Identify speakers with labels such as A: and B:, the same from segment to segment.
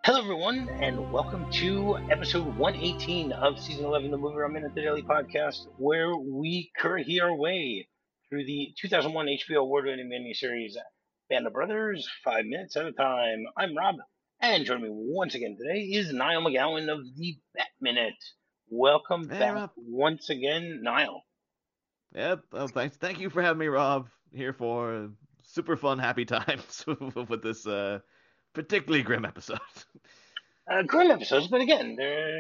A: Hello, everyone, and welcome to episode 118 of season 11 of the Movie Around Minute, the Daily Podcast, where we currently our way through the 2001 HBO award-winning miniseries Band of Brothers, 5 minutes at a time. I'm Rob, and joining me once again today is Niall McGowan of the Bat Minute. Welcome
B: Hey,
A: back
B: Rob.
A: once again, Niall.
B: Yep. Oh, thanks. Thank you for having me, Rob. Here for super fun, happy times with this particularly grim episode.
A: Grim episodes, but again,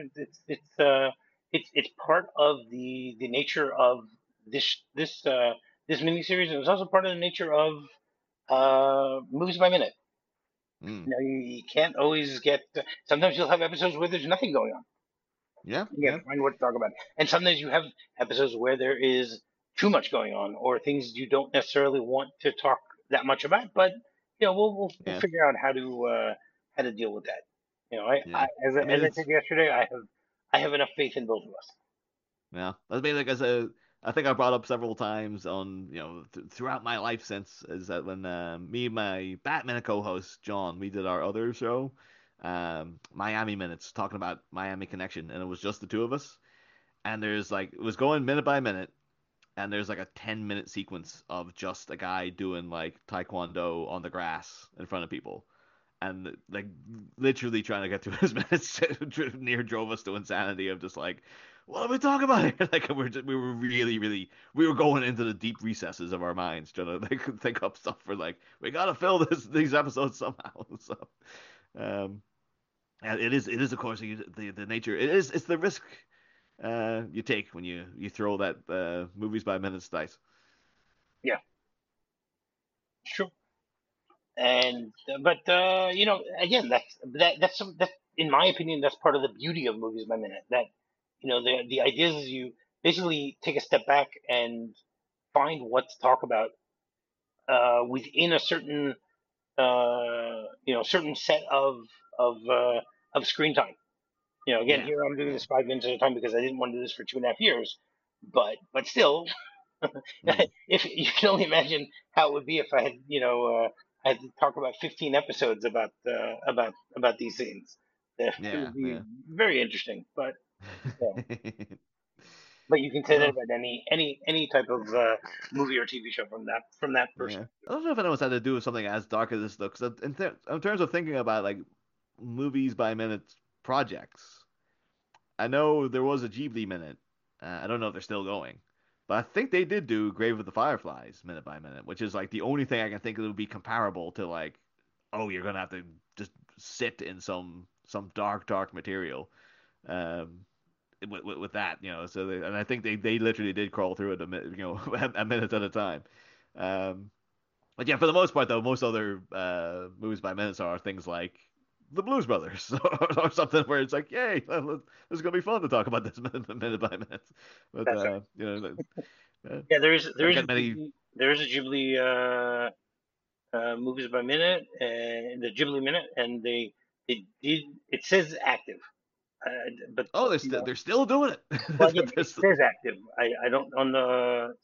A: it's part of the nature of this miniseries, and it's also part of the nature of movies by minute.
B: Mm.
A: You can't always get. Sometimes you'll have episodes where there's nothing going on.
B: Yeah.
A: You have
B: Yeah.
A: to find what to talk about, and sometimes you have episodes where there is too much going on, or things you don't necessarily want to talk that much about. But we'll
B: Yeah.
A: figure out how to deal with that.
B: Yeah. I mean,
A: As I
B: it's
A: said yesterday, I have enough faith in both of us.
B: yeah. I mean, like I think I brought up several times on throughout my life since is that when me and my Batman co-host John we did our other show, Miami Minutes, talking about Miami Connection, and it was just the two of us. And there's like it was going minute by minute, and there's like a 10-minute sequence of just a guy doing like taekwondo on the grass in front of people, and like literally trying to get through his minutes near drove us to insanity of just like, what are we talking about here? Like we were really we were going into the deep recesses of our minds trying to like think up stuff for like we gotta fill these episodes somehow. So um and it is of course the nature it's the risk you take when you throw that movies by minutes dice.
A: Yeah, sure. And but again, that's in my opinion, that's part of the beauty of movies by minute. That the ideas is you basically take a step back and find what to talk about within a certain set of screen time. Again,
B: Yeah,
A: here I'm doing
B: yeah.
A: this 5 minutes at a time because I didn't want to do this for 2.5 years. But still,
B: Mm.
A: if you can only imagine how it would be if I had to talk about 15 episodes about these scenes. It
B: Yeah,
A: would be
B: yeah.
A: very interesting. Yeah. But you can say that
B: Oh,
A: about any type of movie or TV show from that
B: yeah.
A: perspective.
B: I don't know if anyone's had to do with something as dark as this though, because in terms of thinking about like movies by minute projects, I know there was a Ghibli minute. I don't know if they're still going, but I think they did do Grave of the Fireflies minute by minute, which is like the only thing I can think that would be comparable to like, oh, you're gonna have to just sit in some dark material. Um, with that, So and I think they literally did crawl through it a minute at a time. Um, but yeah, for the most part though, most other movies by minutes are things like the Blues Brothers or something where it's like, yay, this is gonna be fun to talk about this minute by minute. But
A: That's right. Yeah,
B: don't get many.
A: there is a Ghibli movies by minute and the Ghibli minute, and they did it says active, but
B: Oh, they're still doing
A: well, again,
B: it.
A: it says active. I don't on the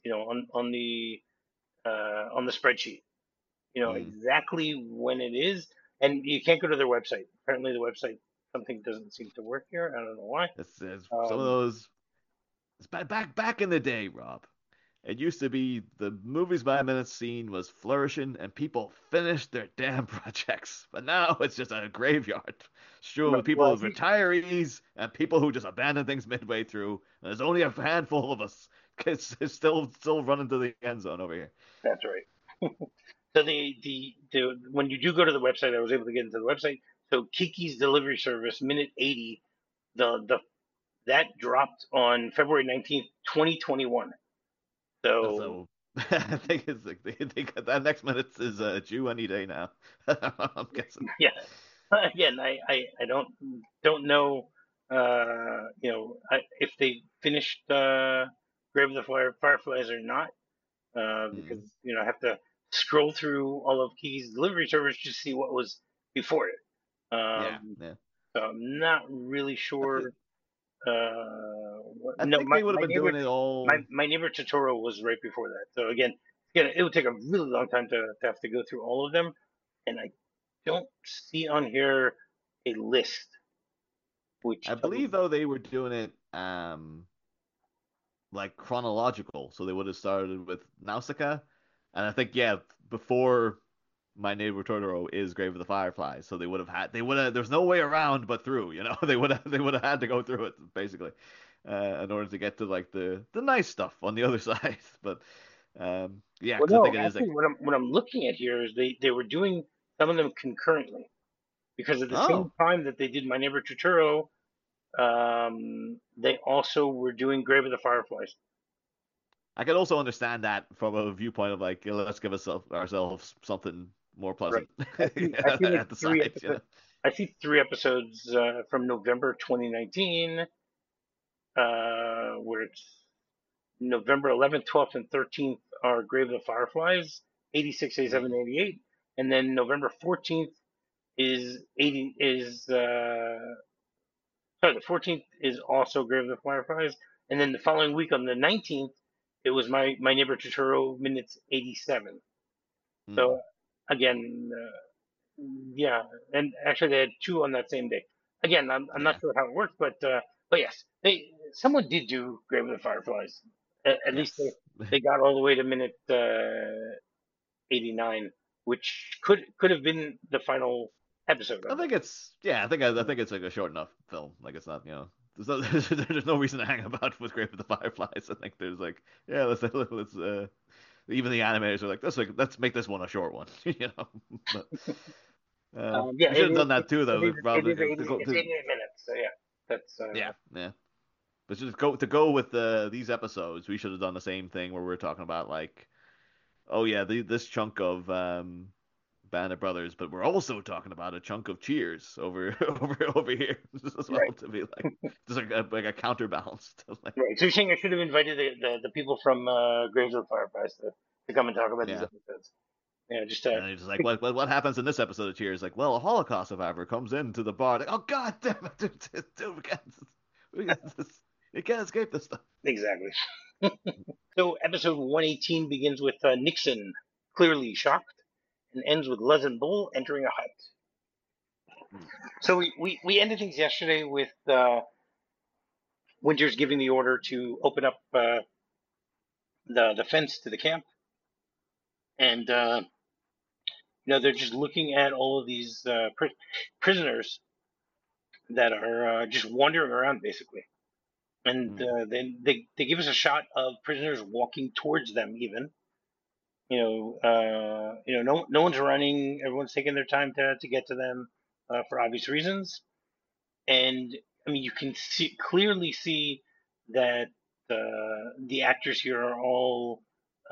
A: on the spreadsheet,
B: Mm,
A: exactly when it is, and you can't go to their website. Apparently, the website something doesn't seem to work here. I don't know why.
B: it's some of
A: Um,
B: those. It's back in the day, Rob. It used to be the movies by minute scene was flourishing and people finished their damn projects. But now it's just a graveyard strewn with people
A: well, I
B: with
A: think
B: retirees and people who just abandon things midway through. And there's only a handful of us. It's still running to the end zone over here.
A: that's right. So the when you do go to the website, I was able to get into the website. So Kiki's Delivery Service, minute 80, the that dropped on February 19th, 2021. So
B: So I think it's like that next minute is due any day now. I'm guessing.
A: yeah, again, I don't know, if they finished Grave of the Fireflies or not, because
B: Hmm.
A: I have to scroll through all of Kiki's Delivery Service to see what was before it.
B: Yeah,
A: Um,
B: yeah.
A: so I'm not really
B: I think
A: sure.
B: I
A: No,
B: think they would have been doing it all.
A: my neighbor Totoro was right before that. So again, it would take a really long time to have to go through all of them, and I don't see on here a list
B: I
A: which tells.
B: believe though they were doing it like chronological, so they would have started with Nausicaa, and I think yeah, before My Neighbor Totoro is Grave of the Fireflies, so they would have there's no way around but through, they would have had to go through it basically, in order to get to like the nice stuff on the other side. But yeah,
A: Well,
B: because I think
A: no,
B: it is
A: actually,
B: like
A: what I'm looking at here is they were doing some of them concurrently because at the same
B: oh,
A: time that they did My Neighbor Totoro, they also were doing Grave of the Fireflies.
B: I could also understand that from a viewpoint of like let's give ourselves something more
A: Right.
B: pleasant
A: I see like
B: at the
A: three
B: side,
A: episodes. I see 3 episodes from November 2019, where it's November 11th, 12th, and 13th are Grave of the Fireflies, 86, 87,
B: Mm,
A: 88, and then November 14th is 80 is sorry, the 14th is also Grave of the Fireflies, and then the following week on the 19th, it was My Neighbor Totoro minutes 87.
B: mm,
A: So again, yeah, and actually they had two on that same day. Again, I'm not
B: yeah,
A: sure how it works, but yes, they someone did do Grave of the Fireflies. At least
B: yes.
A: they got all the way to minute 89, which could have been the final episode
B: I
A: of it.
B: think it's yeah. I think it's like a short enough film. Like it's not there's no there's no reason to hang about with Grave of the Fireflies. I think there's like yeah let's even the animators are like let's make this one a short one. But
A: Yeah,
B: we should have done that too
A: it
B: though.
A: is it
B: Rather
A: is
B: than
A: 80 it's 88 minutes. So yeah, that's
B: yeah yeah. But just go with these episodes. We should have done the same thing where we're talking about like oh yeah this chunk of Band of Brothers, but we're also talking about a chunk of Cheers over here as well
A: right.
B: to be like just like a counterbalance to like
A: Right. So you're saying I should have invited the people from Graves of the Fireflies to come and talk about these
B: yeah.
A: episodes. Yeah, just
B: And he's just like, what happens in this episode of Cheers? Like, well, a Holocaust survivor comes into the bar. Like, oh God damn it, dude, we can't escape this stuff.
A: exactly. So episode 118 begins with Nixon clearly shocked and ends with Les and Bull entering a hut.
B: Hmm.
A: So we ended things yesterday with Winters giving the order to open up the fence to the camp, and they're just looking at all of these prisoners that are just wandering around basically, and
B: Hmm.
A: then they give us a shot of prisoners walking towards them even. No one's running. Everyone's taking their time to get to them for obvious reasons. And I mean, you can clearly see that the actors here are all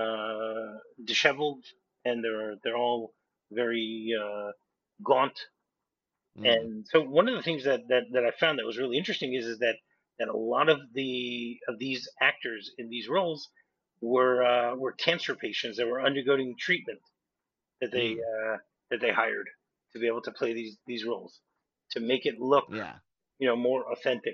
A: disheveled, and they're all very gaunt.
B: Hmm.
A: And so one of the things that I found that was really interesting is that a lot of these actors in these roles were cancer patients that were undergoing treatment that they
B: Hmm.
A: uh, that they hired to be able to play these roles to make it look
B: Yeah.
A: more authentic.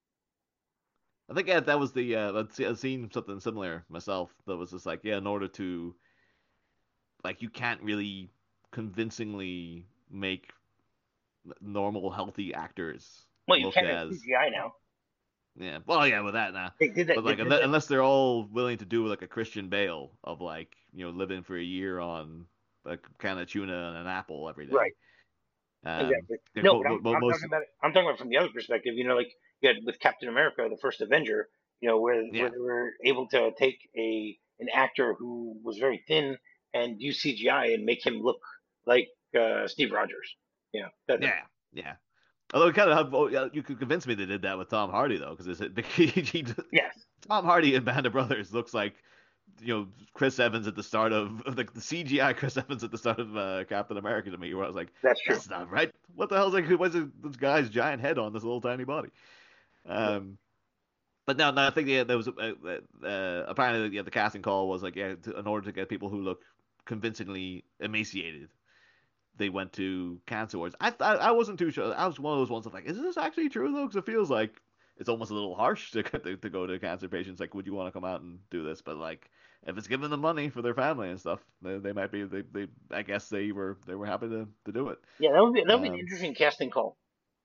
B: I think yeah, that was the I've seen something similar myself that was just like yeah, in order to like you can't really convincingly make normal healthy actors
A: Well, you
B: look
A: can in
B: as
A: CGI now.
B: yeah, well, yeah, with that now.
A: They did that.
B: But
A: They
B: like,
A: did that.
B: unless they're all willing to do like a Christian Bale of like, living for a year on a can of tuna and an apple every day.
A: Right. Exactly.
B: Like
A: No, but I'm
B: most,
A: talking about it. I'm talking about from the other perspective. Like you had with Captain America, the first Avenger. Where
B: yeah,
A: they were able to take an actor who was very thin and use CGI and make him look like Steve Rogers. That
B: yeah, yeah. Although it kind of have, oh, yeah, you could convince me they did that with Tom Hardy though, because
A: yes,
B: Tom Hardy in Band of Brothers looks like Chris Evans at the start of like the CGI Chris Evans at the start of Captain America to me, where I was like,
A: that's true.
B: that's not right. What the hell's like? What's this guy's giant head on this little tiny body? Um, but no, I think yeah, there was apparently yeah, the casting call was like yeah, in order to get people who look convincingly emaciated, they went to cancer wards. I wasn't too sure. I was one of those ones of like, is this actually true though? Because it feels like it's almost a little harsh to go to cancer patients. Like, would you want to come out and do this? But like, if it's giving them money for their family and stuff, they might be. They I guess they were happy to do it.
A: Yeah, that would be an
B: Um,
A: interesting casting call.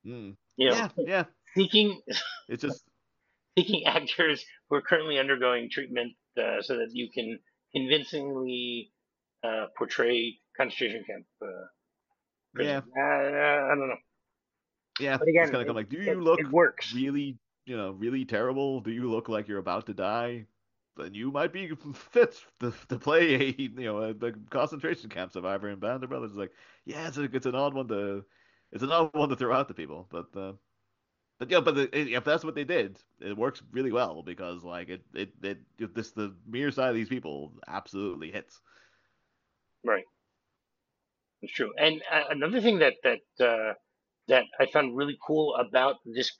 B: Mm.
A: You know,
B: Yeah, yeah.
A: seeking
B: It's just
A: seeking actors who are currently undergoing treatment so that you can convincingly portray concentration camp
B: yeah,
A: prisoners. I don't know,
B: yeah.
A: but
B: It's
A: again,
B: kind of come like, do you
A: it
B: look
A: works.
B: really, really terrible? Do you look like you're about to die? Then you might be fit to play the concentration camp survivor in Band of Brothers. It's like, yeah, it's an odd one to, it's an odd one to throw out to people, but yeah, if that's what they did, it works really well because like the mere side of these people absolutely hits.
A: Right, it's true. And another thing that I found really cool about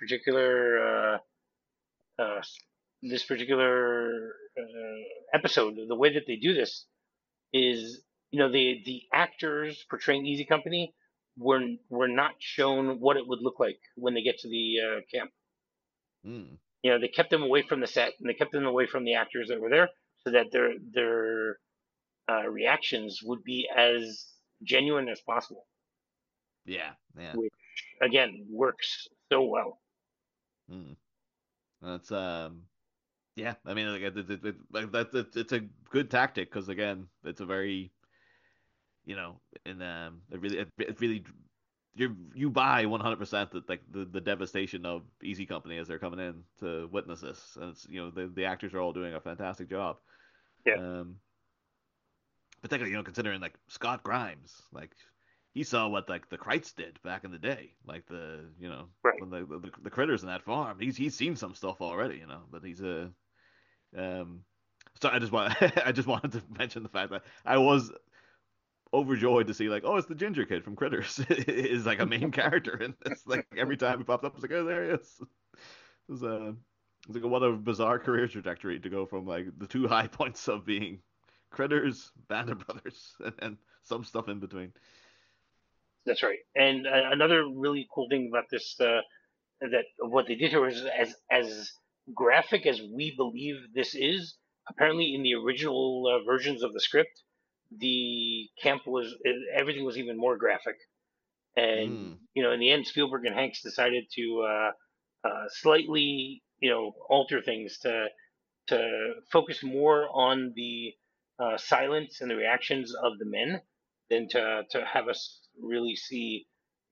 A: uh, this particular episode, the way that they do this is, the actors portraying Easy Company were not shown what it would look like when they get to the camp.
B: Mm,
A: They kept them away from the set and they kept them away from the actors that were there, so that their reactions would be as genuine as possible,
B: yeah, yeah.
A: which again works so well.
B: Mm. That's yeah. I mean, like like it's a good tactic because again, it's a very and it really you buy 100% that like the devastation of Easy Company as they're coming in to witness this, and it's the actors are all doing a fantastic job.
A: Yeah,
B: Um, Particularly considering like Scott Grimes, like he saw what like the Kreitz did back in the day, like
A: right.
B: when the critters in that farm. He's seen some stuff already, but he's a um. So I just wanted to mention the fact that I was overjoyed to see like, oh, it's the ginger kid from Critters is like a main character in this. Like every time he popped up, I was like, oh, there he is. It was like what a bizarre career trajectory to go from like the two high points of being Critters, Band of Brothers, and some stuff in between.
A: That's right. And another really cool thing about this that what they did here was as graphic as we believe this is. Apparently, in the original versions of the script, the camp was everything was even more graphic. And
B: Mm,
A: in the end, Spielberg and Hanks decided to slightly alter things to focus more on the silence and the reactions of the men than to have us really see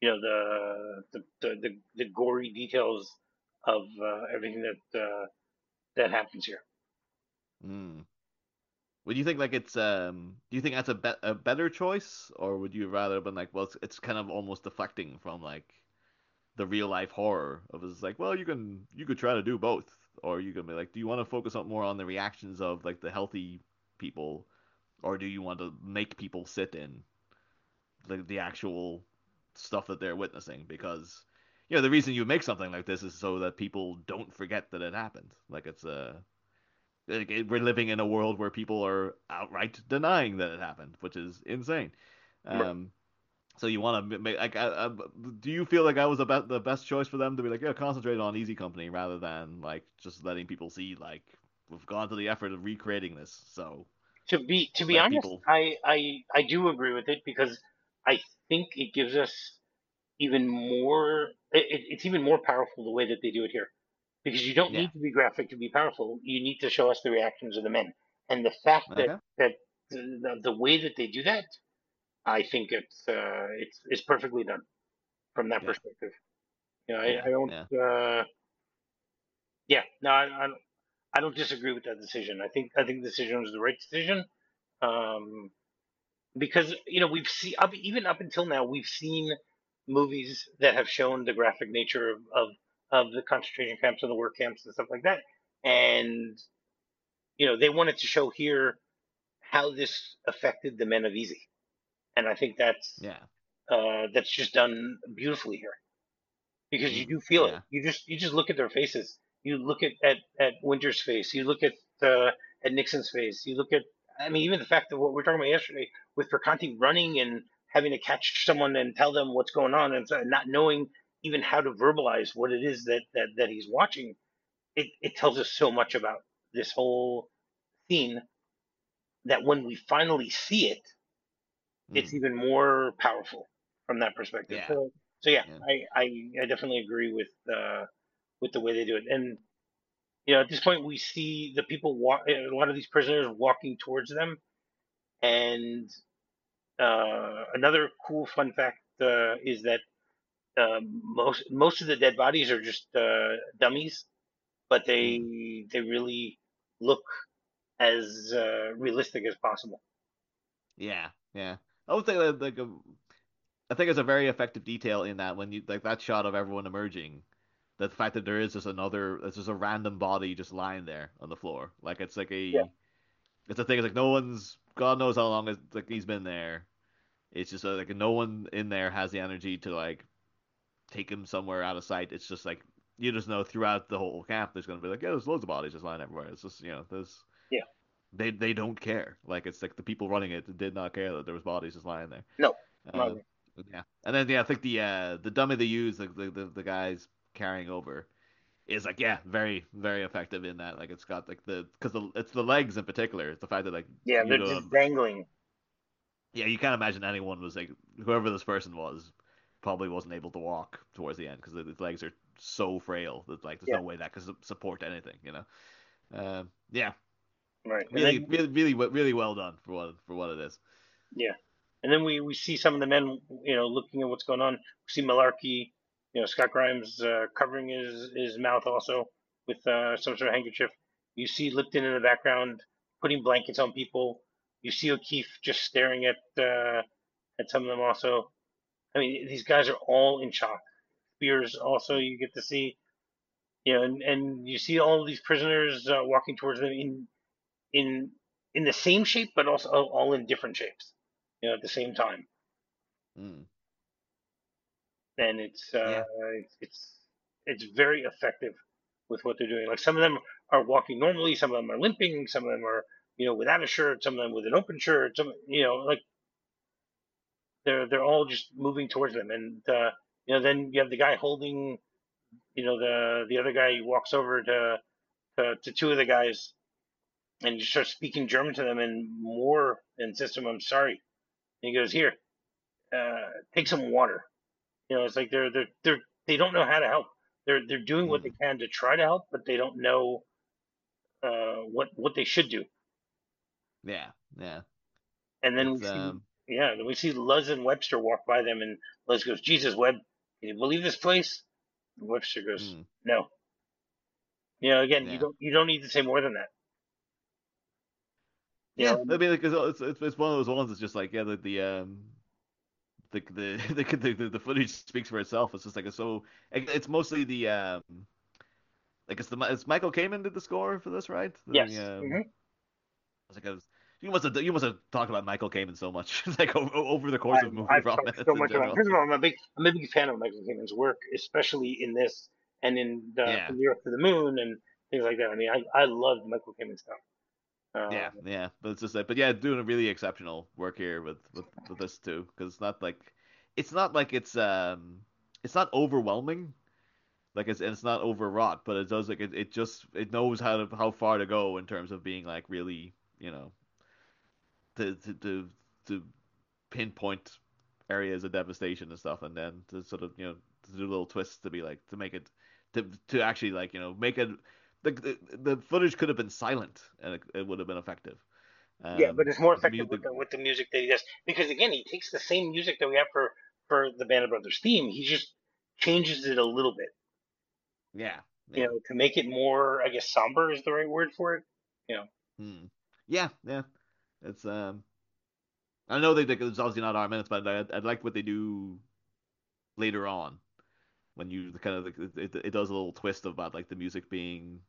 A: the gory details of everything that happens here.
B: mm. Would you think like do you think that's a better choice, or would you rather have been like, well, it's kind of almost deflecting from like the real life horror of it's like, well, you could try to do both, or you could be like, do you want to focus on more on the reactions of like the healthy people, or do you want to make people sit in the actual stuff that they're witnessing? Because the reason you make something like this is so that people don't forget that it happened. Like we're living in a world where people are outright denying that it happened, which is insane.
A: Right.
B: Um, so you want to make like, do you feel like I was about the best choice for them to be like, yeah, concentrate on Easy Company rather than like just letting people see like we've gone to the effort of recreating this, so
A: To be
B: let
A: honest,
B: people.
A: I do agree with it because I think it gives us even more. It's even more powerful the way that they do it here, because you don't
B: Yeah.
A: need to be graphic to be powerful. You need to show us the reactions of the men, and the fact that
B: Okay.
A: that the way that they do that, I think it's perfectly done from that
B: Yeah.
A: perspective. I
B: Yeah.
A: don't.
B: Yeah.
A: Yeah, no, I don't disagree with that decision. I think the decision was the right decision. Um, because we've seen even up until now we've seen movies that have shown the graphic nature of the concentration camps and the work camps and stuff like that, and they wanted to show here how this affected the men of Easy, and I think
B: Yeah.
A: that's just done beautifully here, because you
B: Mm.
A: do feel it.
B: Yeah.
A: You just look at their faces. You look at Winter's face. You look at Nixon's face. You look at, I mean, even the fact of what we were talking about yesterday with Perconti running and having to catch someone and tell them what's going on, and not knowing even how to verbalize what it is that he's watching. It tells us so much about this whole scene that when we finally see it, it's
B: Mm.
A: even more powerful from that perspective.
B: Yeah.
A: So So yeah,
B: Yeah.
A: I definitely agree with the way they do it. And at this point we see the people walk, a lot of these prisoners walking towards them. And another cool fun fact is that most of the dead bodies are just dummies, but
B: Mm.
A: they really look as realistic as possible.
B: Yeah. Yeah. I would say that I think it's a very effective detail in that when you like that shot of everyone emerging, the fact that there is just it's just a random body just lying there on the floor. Like
A: Yeah,
B: it's a thing. It's like no one's God knows how long like he's been there. It's just like no one in there has the energy to like take him somewhere out of sight. It's just like you just know throughout the whole camp there's gonna be like, yeah, there's loads of bodies just lying everywhere. It's just there's
A: yeah,
B: they don't care. Like it's like the people running it did not care that there was bodies just lying there.
A: no, not
B: Uh, yeah, and then yeah, I think the dummy they use the guys carrying over is like yeah, very very effective in that. Like it's got like it's the legs in particular. It's the fact that like
A: yeah.
B: you
A: They're
B: know
A: just dangling.
B: yeah, you can't imagine anyone was like whoever this person was probably wasn't able to walk towards the end because his legs are so frail that like there's
A: Yeah,
B: no way that could support anything. Yeah,
A: right. And
B: really,
A: then
B: really, really, really well done for what it is.
A: yeah, and then we see some of the men, looking at what's going on. We see Malarkey, Scott Grimes covering his mouth also with some sort of handkerchief. You see Lipton in the background putting blankets on people. You see O'Keefe just staring at some of them also. I mean, these guys are all in shock. Spears also
B: Mm.
A: you get to see, and you see all of these prisoners walking towards them in in the same shape, but also all in different shapes, at the same time.
B: Mm.
A: And
B: Yeah,
A: it's it's very effective with what they're doing. Like some of them are walking normally, some of them are limping, some of them are without a shirt, some of them with an open shirt, some like they're all just moving towards them. And then you have the guy holding, the other guy walks over to two of the guys and just starts speaking German to them, and Moore insists to him, I'm sorry. And he goes, here, take some water. It's like they don't know how to help. They're doing what they
B: mm.
A: can to try to help, but they don't know what they should do.
B: Yeah, yeah.
A: And then we
B: It's
A: see, yeah, then we see Luz and Webster walk by them, and Luz goes, Jesus, Webb, can you believe this place? And Webster goes,
B: mm.
A: no. Again,
B: Yeah,
A: you don't need to say more than that. You
B: yeah.
A: know,
B: I mean, like it's one of those ones. It's just like yeah, the footage speaks for itself. It's just like it's mostly the like it's Michael Kamen did the score for this, right?
A: yes.
B: I was like you must have talked about Michael Kamen so much like over the course of movie
A: I've
B: Rob
A: talked so
B: minutes in
A: much about.
B: general.
A: First of all, I'm a big fan of Michael Kamen's work, especially in this and in
B: Yeah,
A: From the Earth to the Moon and things like that. I mean, I love Michael Kamen stuff.
B: yeah,
A: Uh,
B: yeah. But it's just like, but yeah, doing a really exceptional work here with this too, because it's not like it's not overwhelming, like it's not overwrought, but it does like it knows how far to go in terms of being like really to to to, to pinpoint areas of devastation and stuff, and then to sort of to do little twists to be like to make it to actually like make it the footage could have been silent and it would have been effective.
A: yeah, but it's more
B: But the
A: effective
B: music,
A: with the music that he does because again, he takes the same music that we have for the Band of Brothers theme. He just changes it a little bit,
B: yeah, yeah,
A: to make it more. I guess somber is the right word for it.
B: hmm. Yeah, yeah. It's I know it's obviously not our minutes, but I like what they do later on when you kind of like, it does a little twist about like the music being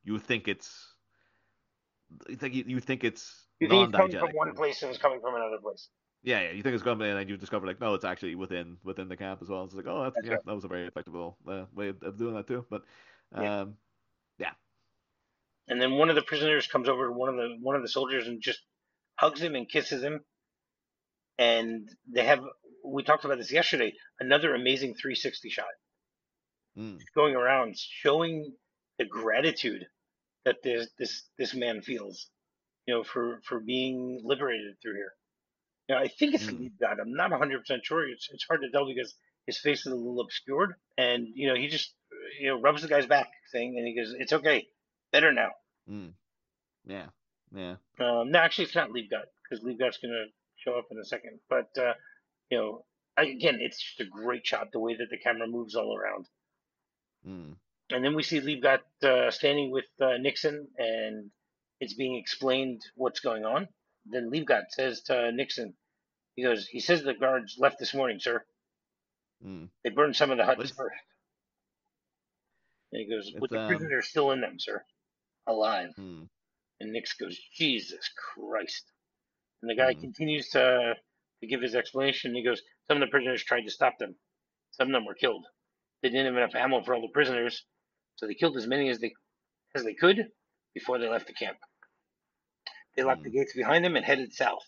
B: you think it's
A: You think it's coming from
B: non-diegetic.
A: one place and it's coming from another place.
B: Yeah, you think it's coming, and then you discover like no, it's actually within the camp as well. It's like oh,
A: That's right.
B: that was a very effective way of doing that too. But
A: Yeah.
B: um, yeah,
A: And then one of the prisoners comes over to one of the soldiers and just hugs him and kisses him. And they have, we talked about this yesterday, another amazing 360 shot
B: mm,
A: going around showing the gratitude that this man feels, for being liberated through here. I think it's
B: mm,
A: Lead God. I'm not 100% sure. It's hard to tell because his face is a little obscured, and he just rubs the guy's back thing, and he goes, "It's okay, better now."
B: Mm. Yeah. Yeah.
A: No, actually, it's not Leafgut because Leafgut's gonna show up in a second. But you know, again, it's just a great shot the way that the camera moves all around.
B: Mm.
A: And then we see Leafgut standing with Nixon, and it's being explained what's going on. Then Leafgut says to Nixon, he says the guards left this morning, sir.
B: Mm.
A: They burned some of the huts
B: But
A: first. And he goes, with
B: it's
A: the prisoners still in them, sir, alive.
B: mm.
A: And Nix goes, Jesus Christ. And the guy
B: Mm.
A: continues to give his explanation. He goes, some of the prisoners tried to stop them. Some of them were killed. They didn't have enough ammo for all the prisoners, so they killed as many as they could before they left the camp. They locked the
B: Mm.
A: gates behind them and headed south.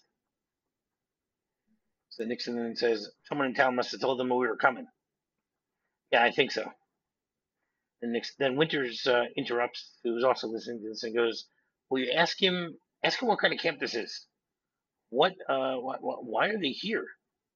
A: So Nixon then says, someone in town must have told them we were coming. Yeah, I think so. Then Winters interrupts, who's also listening to this, and goes, "Will you ask him what kind of camp this is? Why are they here?"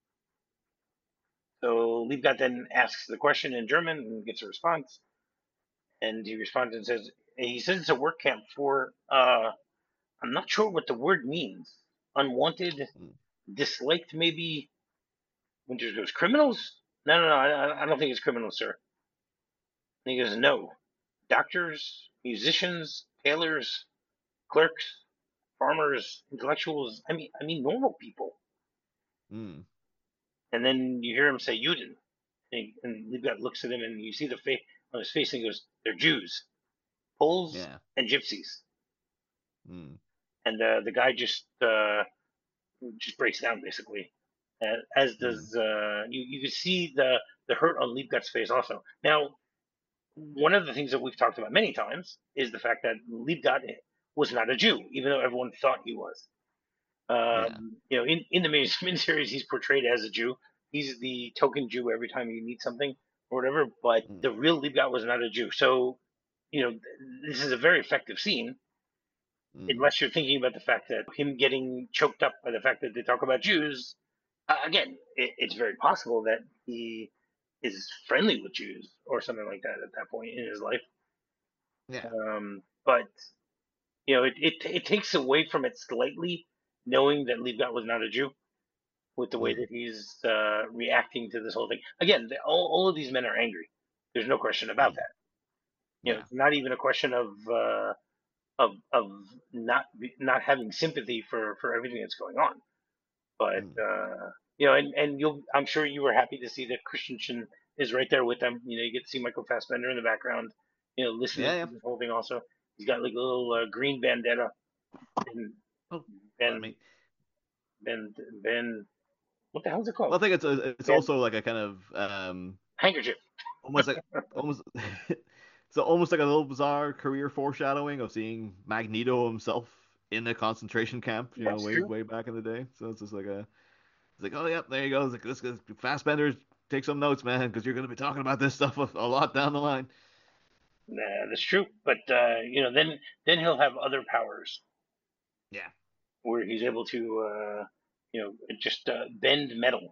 A: So Liebgott then asks the question in German and gets a response. And he responds and he says it's a work camp for, I'm not sure what the word means. Unwanted,
B: Mm.
A: disliked, maybe. Winters goes, criminals? No, I don't think it's criminals, sir. And he goes, no. Doctors, musicians, tailors, clerks, farmers, intellectuals. I mean, normal people.
B: Mm.
A: And then you hear him say Juden. And Liebgott looks at him, and you see the face on his face, and he goes, they're Jews. Poles
B: Yeah.
A: and gypsies.
B: Mm.
A: And the guy just breaks down basically, as
B: Mm.
A: does you can see the hurt on Leapgut's face also. Now, one of the things that we've talked about many times is the fact that Leapgut was not a Jew, even though everyone thought he was.
B: Yeah.
A: In the miniseries, he's portrayed as a Jew. He's the token Jew every time you need something or whatever. But
B: Mm.
A: the real Leapgut was not a Jew. So, this is a very effective scene
B: Mm.
A: unless you're thinking about the fact that him getting choked up by the fact that they talk about Jews, again, it's very possible that he is friendly with Jews or something like that at that point in his life.
B: Yeah.
A: But it takes away from it slightly, knowing that Liebgott was not a Jew, with the way
B: Mm.
A: that he's reacting to this whole thing. Again, all of these men are angry. There's no question about
B: Mm.
A: that.
B: Yeah.
A: It's not even a question of not having sympathy for everything that's going on. But
B: Mm.
A: and I'm sure you were happy to see that Christensen is right there with them. You get to see Michael Fassbender in the background, listening
B: Yeah.
A: to
B: Yeah.
A: this whole thing. Also, he's got like a little green bandana, and
B: Oh, pardon
A: Ben
B: me.
A: Ben Ben. What the hell is it
B: Well,
A: called?
B: I think it's
A: Ben
B: also like a kind of
A: handkerchief.
B: almost like almost so almost like a little bizarre career foreshadowing of seeing Magneto himself in a concentration camp,
A: That's
B: way
A: true.
B: way back in the day. So it's just like it's like, oh yep, there you go. It's like this Fassbender, take some notes, man, because you're gonna be talking about this stuff a lot down the line.
A: That's true. But then he'll have other powers
B: Yeah.
A: where he's able to just bend metal.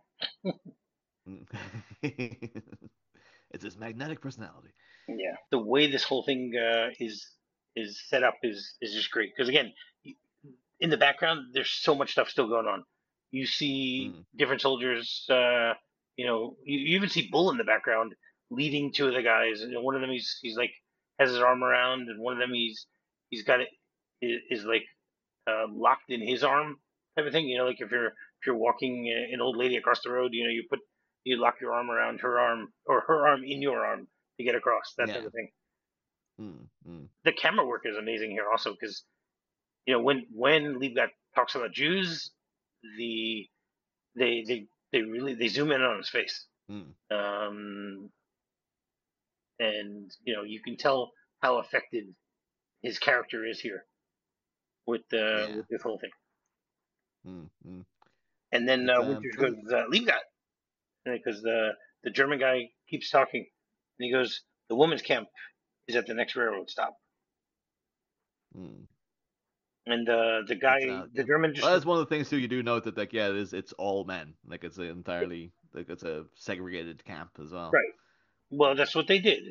B: It's his magnetic personality.
A: Yeah, the way this whole thing is set up is just great because again, in the background, there's so much stuff still going on. You see
B: Mm.
A: different soldiers. You even see Bull in the background leading two of the guys. And one of them he's like has his arm around, and one of them he's got it is like locked in his arm type of thing. Like if you're walking an old lady across the road, you lock your arm around her arm or her arm in your arm to get across that type
B: Yeah.
A: of thing.
B: Mm. Mm.
A: The camera work is amazing here also because when Liebgott talks about Jews, the they really they zoom in on his face,
B: Mm.
A: um, and you can tell how affected his character is here
B: Yeah.
A: with this whole thing.
B: Mm. Mm.
A: And then
B: It's
A: Winters goes, Liebgott, because the German guy keeps talking, and he goes, the women's camp is at the next railroad stop,
B: mm.
A: and
B: It's
A: the
B: yeah.
A: German just
B: Well, that's one of the things too. You do note that like yeah, it's all men. Like it's entirely like it's a segregated camp as well.
A: Right. Well, that's what they did.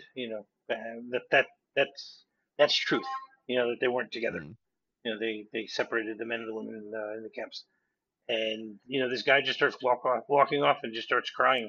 A: That's that's truth. That they weren't together.
B: Mm.
A: They separated the men and the women in the camps. And this guy just starts walking off, and just starts crying.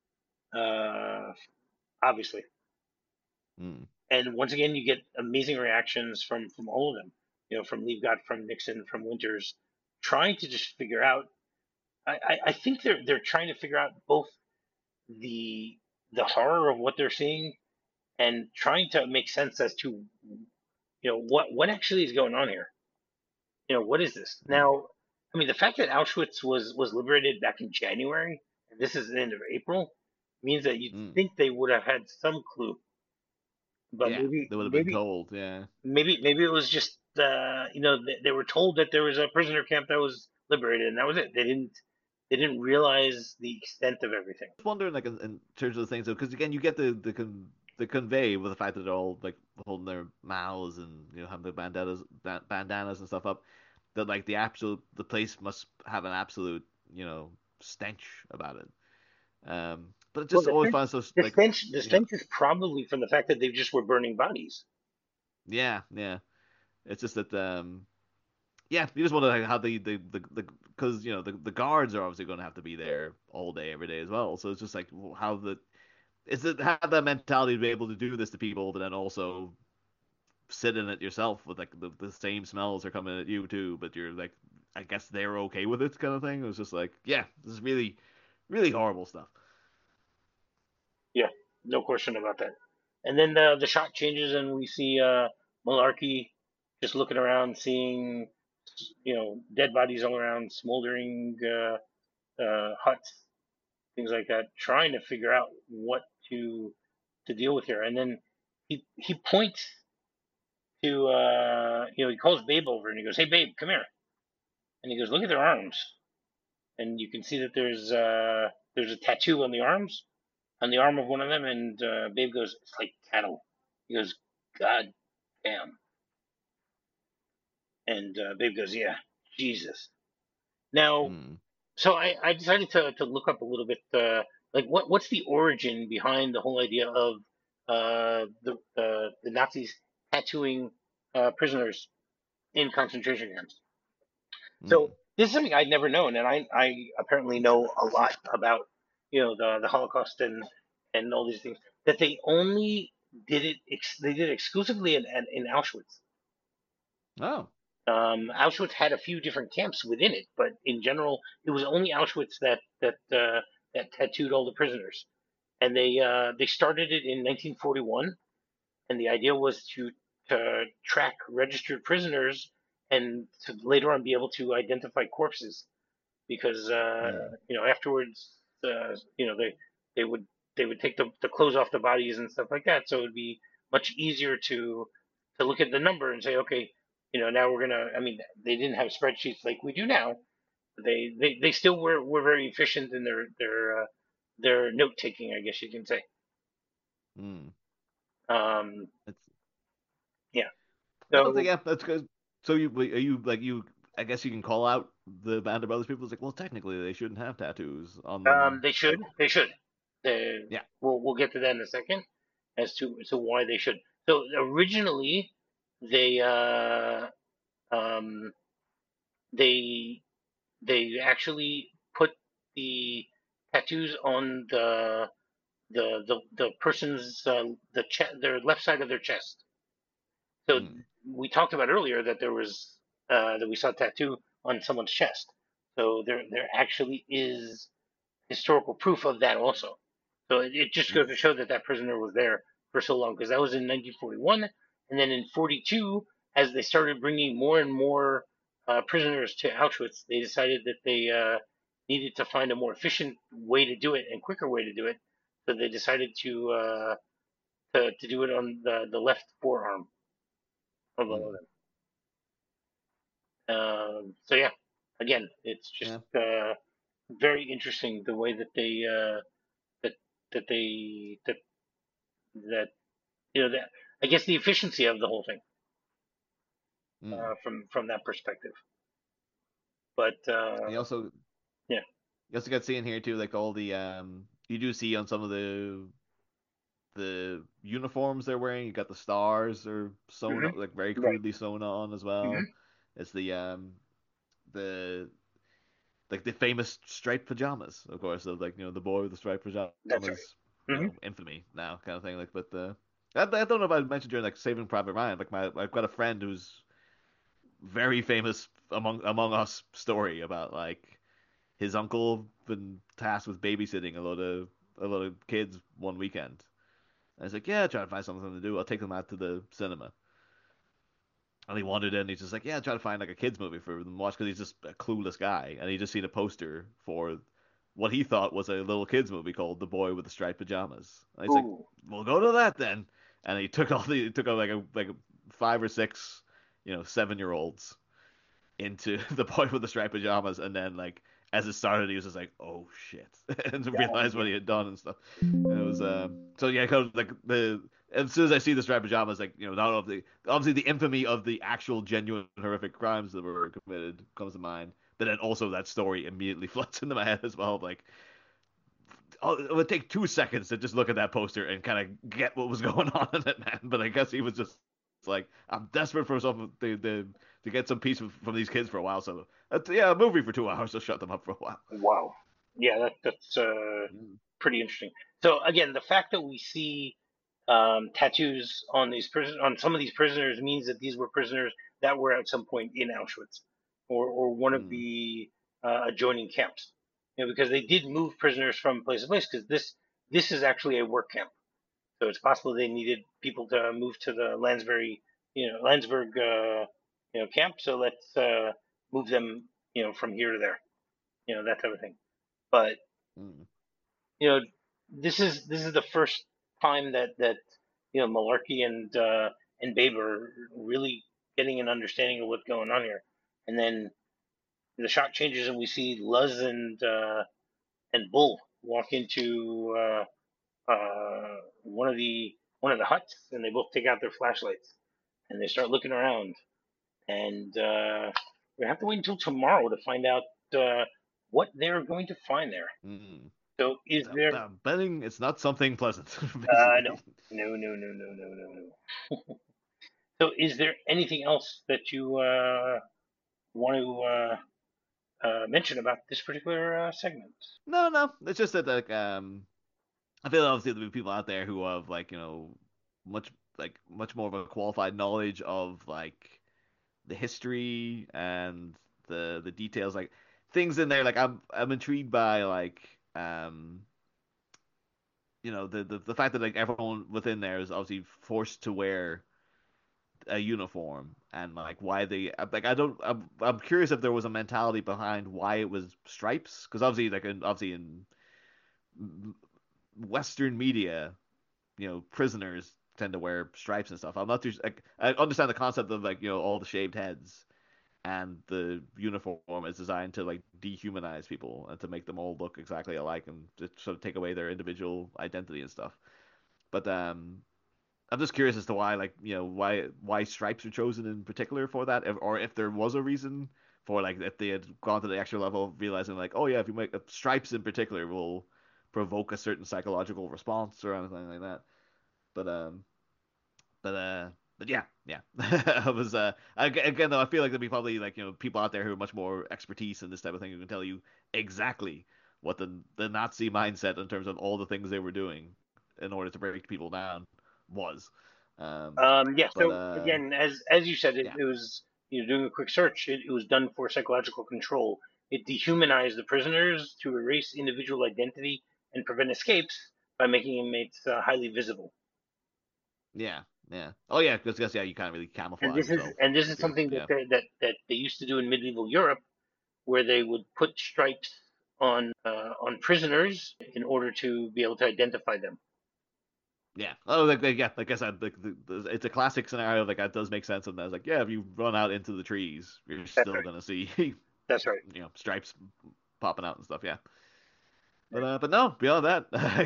A: Uh, Obviously.
B: Mm.
A: And once again, you get amazing reactions from all of them. From Leavitt, from Nixon, from Winters, trying to just figure out. I think they're trying to figure out both the the horror of what they're seeing, and trying to make sense as to what actually is going on here. What is this
B: Mm.
A: now? I mean, the fact that Auschwitz was liberated back in January, and this is the end of April, means that you'd
B: Mm.
A: think they would have had some clue, but
B: Yeah,
A: maybe
B: they would have been
A: maybe
B: told. Yeah.
A: maybe it was just they were told that there was a prisoner camp that was liberated, and that was it. They didn't realize the extent of everything.
B: Just wondering, like in terms of the things, because again, you get the convey with the fact that they're all like holding their mouths and having their bandanas and stuff up. That like the place must have an absolute stench about it. But it
A: Well,
B: just always finds so
A: the
B: like
A: stench the
B: you know
A: stench is probably from the fact that they just were burning bodies.
B: yeah. It's just that yeah, you just wonder like, how the because the guards are obviously going to have to be there all day every day as well. So it's just like how the is it have that mentality to be able to do this to people, but then also sit in it yourself with like the same smells are coming at you too, but you're like I guess they're okay with it kind of thing. It was just like yeah, this is really really horrible stuff.
A: Yeah, no question about that. And then the shot changes, and we see Malarkey just looking around, seeing dead bodies all around, smoldering huts, things like that, trying to figure out what to deal with here. And then he points to he calls Babe over, and he goes, "Hey, Babe, come here." And he goes, "Look at their arms." And you can see that there's a tattoo on the arms, on the arm of one of them, and Babe goes, "It's like cattle." He goes, "God damn." And Babe goes, "Yeah, Jesus." Now,
B: Mm.
A: so I decided to look up a little bit, like what's the origin behind the whole idea of the Nazis tattooing prisoners in concentration camps. So
B: Mm.
A: this is something I'd never known, and I apparently know a lot about the Holocaust and all these things. That they only they did it exclusively in Auschwitz.
B: Oh.
A: Auschwitz had a few different camps within it, but in general, it was only Auschwitz that tattooed all the prisoners. And they started it in 1941, and the idea was to track registered prisoners, and to later on be able to identify corpses, because
B: Mm.
A: afterwards they would take the clothes off the bodies and stuff like that, so it would be much easier to look at the number and say, okay, now we're gonna. I mean, they didn't have spreadsheets like we do now. They still were very efficient in their note taking, I guess you can say.
B: Mm.
A: Um,
B: It's
A: yeah.
B: no,
A: So
B: yeah, that's good. So are you like you? I guess you can call out the Band of Brothers people. It's like, well, technically, they shouldn't have tattoos on them.
A: they should.
B: Like,
A: They should.
B: yeah.
A: We'll get to that in a second as to why they should. So originally, they um, they they actually put the tattoos on the person's their left side of their chest. So
B: Mm.
A: we talked about earlier that that we saw a tattoo on someone's chest. So there actually is historical proof of that also. So it just goes
B: Mm.
A: to show that that prisoner was there for so long, because that was in 1941, and then in 42, as they started bringing more and more prisoners to Auschwitz, they decided that they needed to find a more efficient way to do it and quicker way to do it. So they decided to do it on the left forearm of all of
B: Mm.
A: them. So yeah, again, it's just
B: Yeah.
A: very interesting the way that they that that they that that I guess the efficiency of the whole thing
B: Mm.
A: from that perspective. But
B: And you also
A: yeah,
B: You also got seeing here too, like all the you do see on some of the uniforms they're wearing. You got the stars are sewn
A: Hmm.
B: up, like very
A: Right.
B: crudely sewn on as well.
A: Hmm.
B: It's the like the famous striped pajamas, of course, of like the boy with the striped
A: That's right.
B: pajamas,
A: Hmm.
B: infamy now kind of thing. Like, but I don't know if I mentioned during like Saving Private Ryan. Like I've got a friend who's very famous among us story about like his uncle been tasked with babysitting a lot of kids one weekend. And he's like, yeah, try to find something to do. I'll take them out to the cinema. And he wandered in. He's just like, yeah, try to find like a kids movie for them to watch because he's just a clueless guy, and he just seen a poster for what he thought was a little kids movie called The Boy with the Striped Pajamas. And he's like,
A: Ooh.
B: we'll go to that then. And he took out like a 5 or 6, 7-year olds into The Boy with the Striped Pajamas, and then like as it started, he was just like, "Oh shit," and to
A: Yeah.
B: realize what he had done and stuff. And it was so yeah, kind of like the as soon as I see the striped pajamas, like not obviously the infamy of the actual genuine horrific crimes that were committed comes to mind, but then also that story immediately floods into my head as well. Like, it would take 2 seconds to just look at that poster and kind of get what was going on in it, man. But I guess he was just like, I'm desperate for something to get some peace from these kids for a while. So yeah, a movie for 2 hours to shut them up for a while.
A: Wow. Yeah, that's
B: Mm.
A: pretty interesting. So again, the fact that we see tattoos on on some of these prisoners means that these were prisoners that were at some point in Auschwitz or one of
B: Mm.
A: the adjoining camps. Because they did move prisoners from place to place because this is actually a work camp. So it's possible they needed people to move to the Landsberg, camp. So let's move them, from here to there, that type of thing. But
B: Mm.
A: you know, this is the first time that Malarkey and Babe are really getting an understanding of what's going on here. And then the shot changes and we see Luz and Bull walk into one of the huts, and they both take out their flashlights and they start looking around. And we have to wait until tomorrow to find out uh, what they're going to find there.
B: Mm.
A: So, is there?
B: I'm betting it's not something pleasant,
A: No,
B: basically.
A: no, no, no, no, no, no, no. So, is there anything else that you want to mention about this particular segment?
B: No, no, it's just that like I feel obviously there'll be people out there who have like much much more of a qualified knowledge of like the history and the details, like things in there. Like I'm intrigued by like the fact that like everyone within there is obviously forced to wear a uniform, and like why they like I don't I'm curious if there was a mentality behind why it was stripes, because obviously obviously in Western media, prisoners tend to wear stripes and stuff. I'm not too like I understand the concept of like all the shaved heads, and the uniform is designed to like dehumanize people and to make them all look exactly alike and to sort of take away their individual identity and stuff. But I'm just curious as to why like why stripes are chosen in particular for that, or if there was a reason for like if they had gone to the extra level of realizing like, oh yeah, if you make stripes in particular will provoke a certain psychological response or anything like that. But but uh, but yeah, yeah. I was again though I feel like there'd be probably like people out there who are much more expertise in this type of thing who can tell you exactly what the Nazi mindset in terms of all the things they were doing in order to break people down was. Um,
A: Yeah.
B: but
A: So again, as you said, it,
B: yeah,
A: it was doing a quick search. It was done for psychological control. It dehumanized the prisoners to erase individual identity and prevent escapes by making inmates highly visible.
B: yeah, yeah. Oh yeah, because yeah, you can't really
A: And
B: camouflage
A: this is
B: yourself
A: and this is
B: if you're
A: something that
B: yeah.
A: they used to do in medieval Europe, where they would put stripes on prisoners in order to be able to identify them.
B: Yeah. Oh, like I said, it's a classic scenario. Like that does make sense. And I was like, yeah, if you run out into the trees, you're
A: That's
B: still
A: right.
B: gonna see,
A: That's right.
B: stripes popping out and stuff. Yeah.
A: Right.
B: But no, beyond that,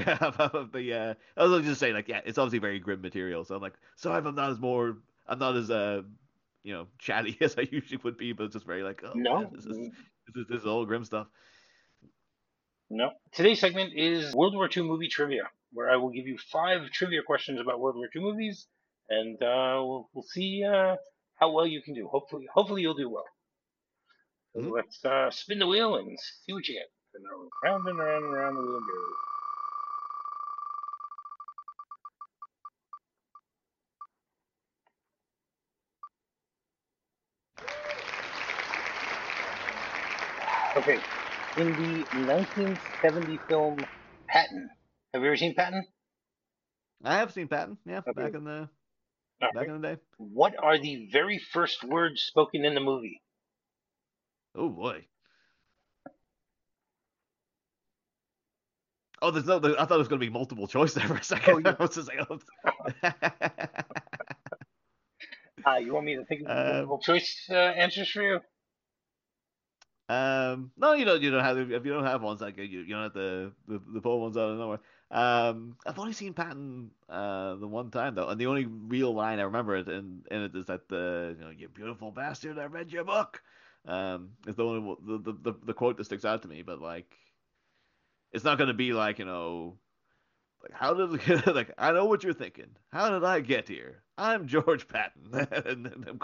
B: I was just saying, like, yeah, it's obviously very grim material. So I'm like, sorry if I'm not as chatty as I usually would be, but it's just very like, oh man,
A: No.
B: this is all grim stuff.
A: No. Today's segment is World War II movie trivia, where I will give you 5 trivia questions about World War II movies, and we'll see how well you can do. Hopefully you'll do well. So
B: Hmm?
A: let's spin the wheel and see what you get. Round and round and round the wheel goes. Okay. In the 1970 film Patton, have you ever seen Patton?
B: I have seen Patton, yeah,
A: Okay. All
B: back
A: right.
B: in the day.
A: What are the very first words spoken in the movie?
B: Oh boy. Oh, there's no. I thought it was going to be multiple choice there for a
A: Oh,
B: second.
A: yeah.
B: I was just like, oh.
A: You want me to think of
B: um,
A: multiple choice answers for you?
B: no, you don't have if you don't have ones like you don't have the pull ones out of nowhere. I've only seen Patton the one time though, and the only real line I remember in it is that you beautiful bastard, I read your book. Is the only the quote that sticks out to me, but like it's not gonna be like like how did like I know what you're thinking. How did I get here? I'm George Patton, and I'm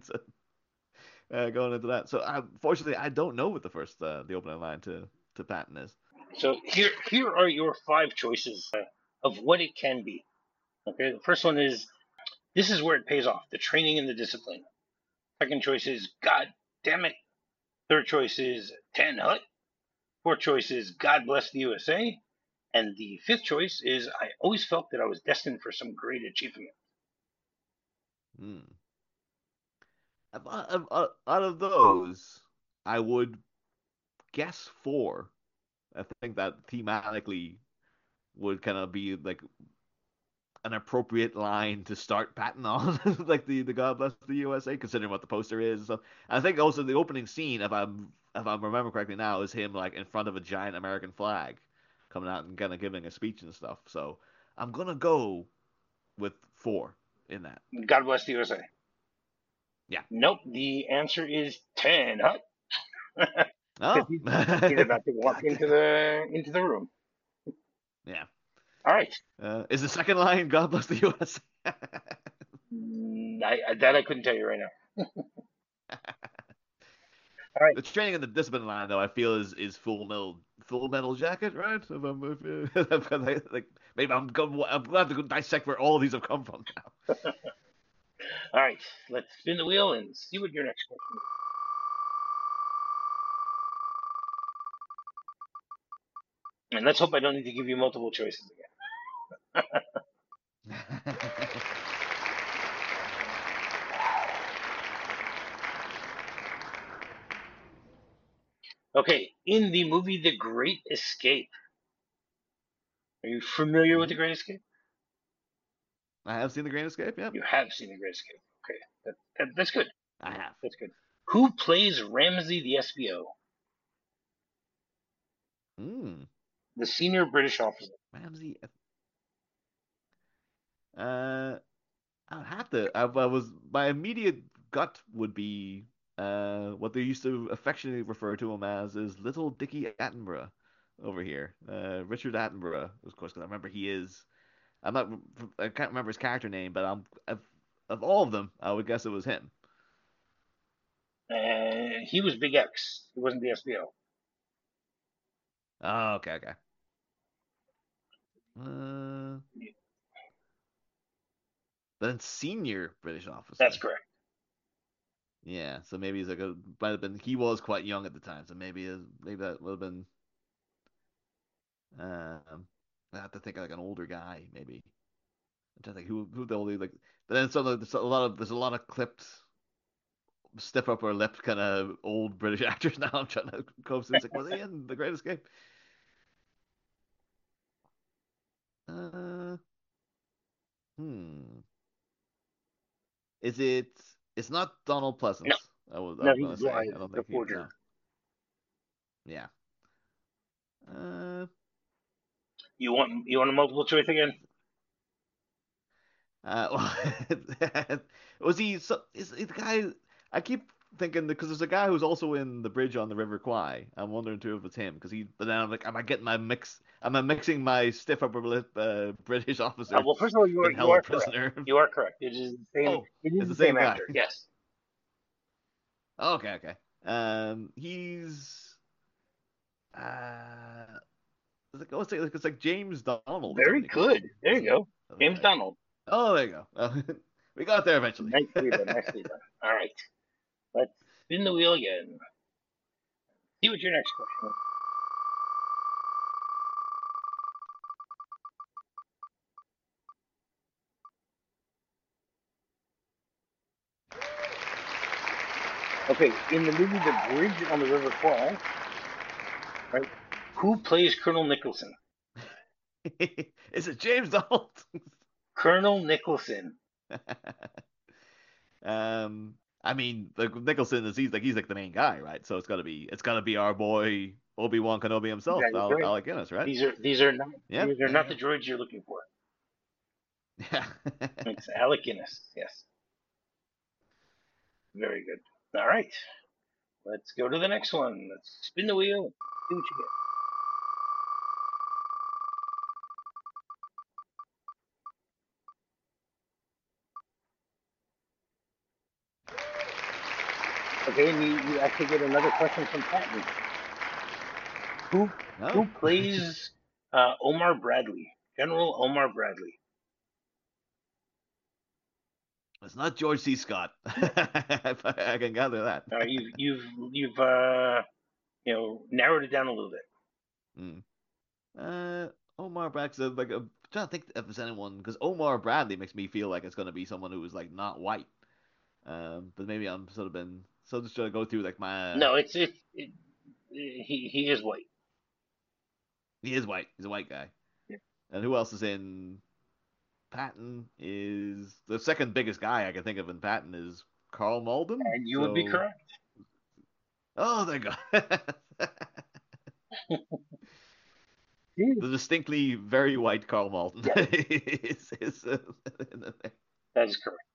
B: going into that. So fortunately, I don't know what the first the opening line to Patton is.
A: So here are your 5 choices of what it can be. Okay, the first one is this is where it pays off: the training and the discipline. Second choice is God damn it. Third choice is Ten Hut. Fourth choice is God bless the USA. And the fifth choice is I always felt that I was destined for some great achievement.
B: Hmm. Out of those, I would guess four. I think that thematically would kind of be like an appropriate line to start Patton on, like the God bless the USA, considering what the poster is and stuff. I think also the opening scene, if I'm remember correctly now, is him like in front of a giant American flag, coming out and kind of giving a speech and stuff. So I'm gonna go with four in that.
A: God bless the USA.
B: Yeah.
A: Nope, the answer is Ten Hut. Because
B: Oh.
A: he's about to walk
B: God
A: into
B: damn.
A: the room.
B: Yeah.
A: All right.
B: Is the second line God bless the USA?
A: That I couldn't tell you right now. All right.
B: The training and the discipline line, though, I feel is full metal jacket, right? Like maybe I'm glad to go dissect where all of these have come from now.
A: All right. Let's spin the wheel and see what your next question is. And let's hope I don't need to give you multiple choices again. Okay. In the movie The Great Escape, are you familiar with The
B: Hmm.
A: Great Escape?
B: I have seen The Great Escape. Yep,
A: You have seen The Great Escape. Okay. That's good.
B: I have.
A: That's good. Who plays Ramsey the SBO,
B: Hmm.
A: the senior British officer?
B: Ramsey. Uh, I would have to. I was my immediate gut would be what they used to affectionately refer to him as is Little Dickie Attenborough over here. Richard Attenborough, of course, because I remember he is. I'm not. I can't remember his character name, but of all of them, I would guess it was him.
A: He was Big X. He wasn't the SBO.
B: Oh, okay, okay. Uh, then senior British
A: That's
B: officer.
A: correct.
B: Yeah, so maybe he's like a might have been he was quite young at the time, so maybe that would have been I have to think of like an older guy maybe. I'm trying to think who the only like but then there's a lot of clipped stiff upper lip kind of old British actors now. I'm trying to cope through. It's like was he in The Great Escape? Uh, hmm. Is it? It's not Donald
A: No,
B: Pleasance.
A: no,
B: I'm
A: he's
B: gonna say.
A: Blythe,
B: I don't
A: the
B: think he.
A: forger.
B: No. Yeah. Uh.
A: You want a multiple choice again?
B: Well, was he? So, is the guy? I keep thinking because there's a guy who's also in The Bridge on the River Kwai. I'm wondering too if it's him because he. But then I'm like, am I getting my mix? Am I mixing my stiff upper lip British officer
A: Well, first of all,
B: been
A: you
B: held
A: are correct.
B: prisoner?
A: You are correct. It is the same.
B: Oh,
A: It is
B: it's
A: the
B: the
A: same
B: same guy.
A: actor. Yes.
B: Okay, okay. He's uh, it's like James Donald or
A: Very
B: something.
A: good. There you
B: Isn't
A: go.
B: that the
A: James
B: guy?
A: Donald.
B: Oh, there you go. We got there eventually.
A: Nicely done. Nicely done. All right. Let's spin the wheel again. See what your next question is. Okay, in the movie The Bridge on the River Kwai, right? Who plays Colonel Nicholson?
B: Is it James Donald?
A: Colonel Nicholson.
B: Um, I mean, like Nicholson is he's like the main guy, right? So it's gotta be our boy Obi-Wan Kenobi himself,
A: That is right.
B: Alec Guinness, right?
A: These are
B: There you
A: not the
B: go.
A: droids you're looking for.
B: Yeah.
A: It's Alec Guinness. Yes. Very good. All right. Let's go to the next one. Let's spin the wheel. See what you get. Okay, and you actually get another question from Patton. Who
B: No,
A: who plays Omar Bradley? General Omar Bradley.
B: it's not George C. Scott. I can gather that.
A: You've narrowed it down a little bit.
B: Mm. Uh, Omar Bradley, like I'm trying to think if there's anyone because Omar Bradley makes me feel like it's gonna be someone who is like not white. But maybe I'm sort of been so just trying to go through like my
A: No, he is white.
B: he is white. He's a white guy.
A: Yeah.
B: And who else is in Patton? Is the second biggest guy I can think of in Patton is Carl Malden.
A: And you would be
B: So
A: correct.
B: oh, there you go. The distinctly very white Carl Malden
A: Yeah,
B: is
A: that is correct.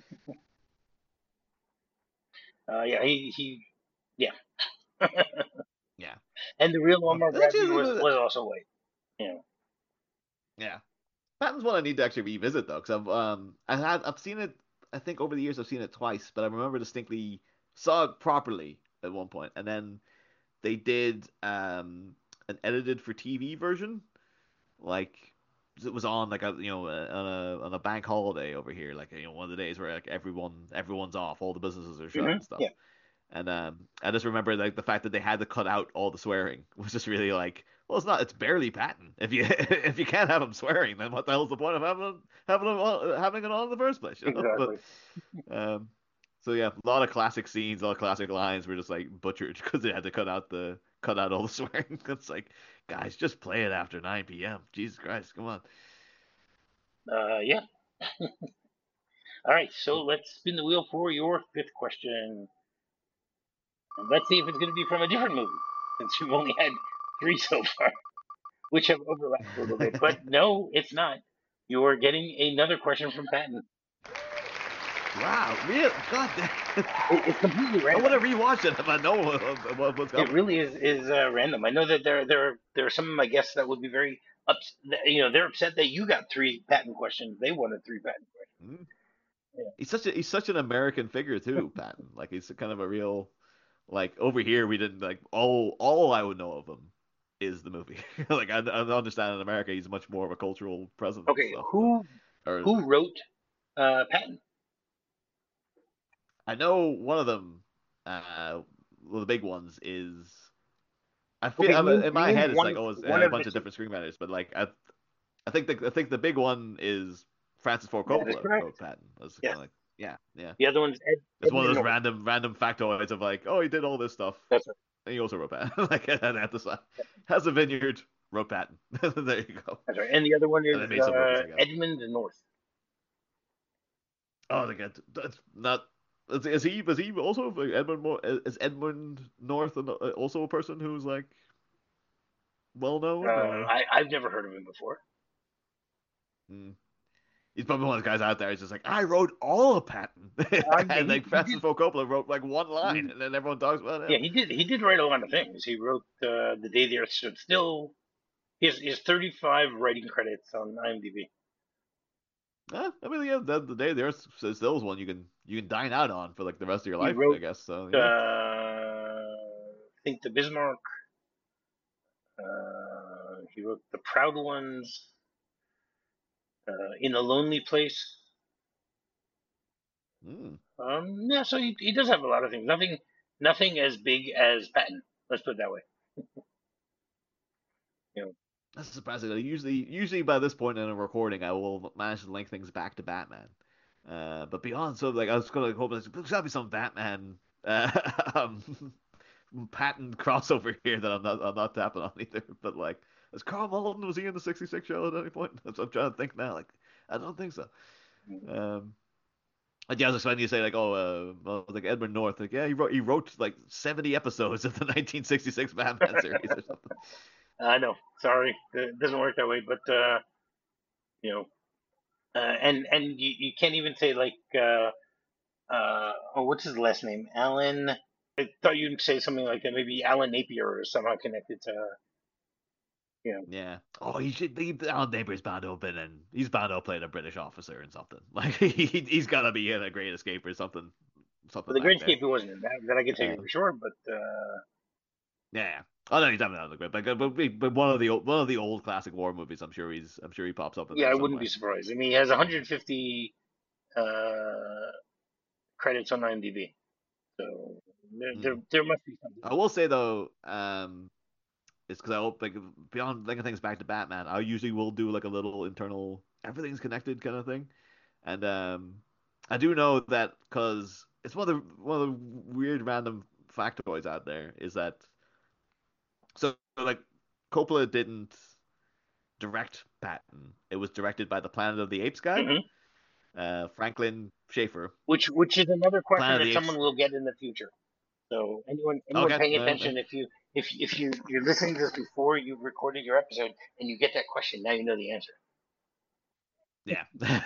A: Yeah, he yeah.
B: yeah.
A: And the real
B: Well,
A: Omar
B: that's
A: Bradley
B: actually
A: was also white. You know.
B: yeah. Patton's one I need to actually revisit though, because I've seen it. I think over the years I've seen it twice, but I remember distinctly saw it properly at one point, and then they did an edited for TV version, like it was on like on a bank holiday over here, like one of the days where like everyone's off, all the businesses are shut and stuff.
A: Yeah,
B: And I just remember like the fact that they had to cut out all the swearing was just really like, well, it's barely Patton. If you if you can't have him swearing, then what the hell's the point of having it on in the first place? You know? But
A: exactly.
B: um, so yeah, a lot of classic scenes, a lot of classic lines were just like butchered because they had to cut out all the swearing. It's like, guys, just play it after 9 p.m. Jesus Christ, come on.
A: Yeah. All right, so let's spin the wheel for your fifth question. And let's see if it's going to be from a different movie, since we've only had three so far, which have overlapped a little bit. But no, it's not. You're getting another question from Patton.
B: Wow, real God damn.
A: It's completely
B: I
A: random.
B: want to rewatch it if I know what's
A: It
B: coming.
A: really is random. I know that there are some of my guests that would be very upset. They're upset that you got three Patton questions. They wanted three Patton
B: Hmm.
A: questions.
B: He's such an American figure too, Patton. Like he's kind of a real like over here we didn't like all I would know of him is the movie. Like I understand in America he's much more of a cultural presence
A: Yeah.
B: and
A: Okay,
B: stuff, but
A: who
B: or
A: who wrote Patton?
B: I know one of them. One of the big ones is I
A: Okay,
B: feel in my
A: name
B: head it's like it
A: one
B: had a
A: of
B: bunch of
A: its.
B: different screenwriters, but like I think the big one is Francis Ford
A: That is
B: Coppola
A: correct.
B: wrote Patton. That's kind
A: Yes.
B: of like yeah.
A: The other one's
B: It's one of
A: Edmund
B: those
A: North.
B: random factoids of like, oh, he did all this stuff,
A: That's right.
B: and he also wrote Patton. Like, and at the side, has a vineyard, wrote Patton. There you go.
A: That's right. And the other one
B: And
A: is
B: then made some movies, I guess.
A: Edmund North.
B: Oh, that's not. Is he also like Edmund? Is Edmund North also a person who's like well known or?
A: I've never heard of him before.
B: Hmm. He's probably one of the guys out there who's just like, I wrote all of Patton.
A: Yeah,
B: And like
A: he
B: Francis Ford Coppola wrote like one line,
A: did.
B: and then everyone talks about
A: Yeah,
B: him.
A: he did write a lot of things. He wrote The Day the Earth Stood Still. He has 35 writing credits on IMDb.
B: I mean, yeah, the day there's still is one you can dine out on for like the rest of your
A: He
B: life, I
A: wrote,
B: guess. So yeah.
A: I think, The Bismarck. He wrote The Proud Ones. In a Lonely Place.
B: Mm.
A: Yeah, so he does have a lot of things. Nothing as big as Patton. Let's put it that way. You know,
B: That's surprising. Like, usually by this point in a recording, I will manage to link things back to Batman. But beyond, so like I was gonna hope there's gotta be some Batman uh, um, patent crossover here that I'm not tapping on either. But like, was Carl Malden, was he in the '66 show at any point? That's what I'm trying to think now. Like, I don't think so. Um, and yeah, I was expecting you to say like, oh, well, like Edward North, like yeah, he wrote like 70 episodes of the 1966 Batman series or something.
A: I know. Sorry, it doesn't work that way. But you know, and you can't even say like oh, what's his last name? Alan. I thought you'd say something like that. Maybe Alan Napier is somehow connected to you know.
B: Yeah. Oh, he should be. Alan Napier's bound to have been in. He's bound to have played a British officer in something. Like he's got to be in a Great Escape or something,
A: But
B: something
A: the
B: back
A: Great
B: there.
A: Escape he wasn't in that. That I can tell you
B: Uh,
A: for sure. But
B: yeah. Oh no, he's definitely not the great. But one of the old classic war movies. I'm sure he pops up in
A: yeah,
B: there
A: I wouldn't be
B: somewhere.
A: surprised. I mean, he has 150 uh, credits on IMDb, so
B: Mm.
A: there must be something.
B: I will say though, it's because I hope like beyond linking things back to Batman, I usually will do like a little internal everything's connected kind of thing. And I do know that because it's one of the weird random factoids out there is that so like Coppola didn't direct Patton. It was directed by the Planet of the Apes guy,
A: Hmm.
B: Franklin Schaefer.
A: Which is another question
B: Planet of
A: that
B: the
A: someone
B: Apes.
A: will get in the future. So anyone
B: Okay.
A: paying attention, if you're listening to this before you recorded your episode and you get that question, now you know the answer.
B: Yeah.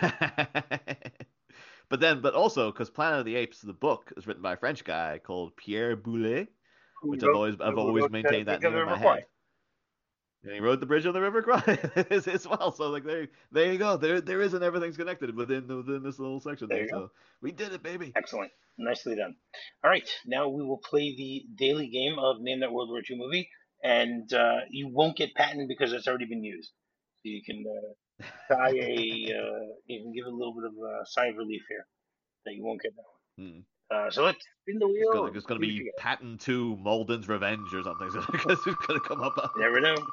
B: But also because Planet of the Apes, the book, is written by a French guy called Pierre Boulet, which I've
A: Who
B: always
A: wrote
B: maintained that
A: Bridge of
B: name
A: the
B: in
A: River
B: my
A: Kwai?
B: head. And he wrote the Bridge on the River Kwai as well. So like there you go. There isn't everything's connected within this little section
A: There
B: there.
A: you go.
B: So we did it, baby.
A: Excellent. Nicely done. All right, now we will play the daily game of Name That World War II movie, and you won't get Patton because it's already been used. So you can you can give a little bit of a sigh of relief here that you won't get that
B: Hmm.
A: one. So let's spin the
B: It's
A: wheel
B: gonna
A: and
B: it's gonna
A: see what
B: be
A: you get.
B: Patton 2 Malden's Revenge or something. So it's gonna come up.
A: You never know.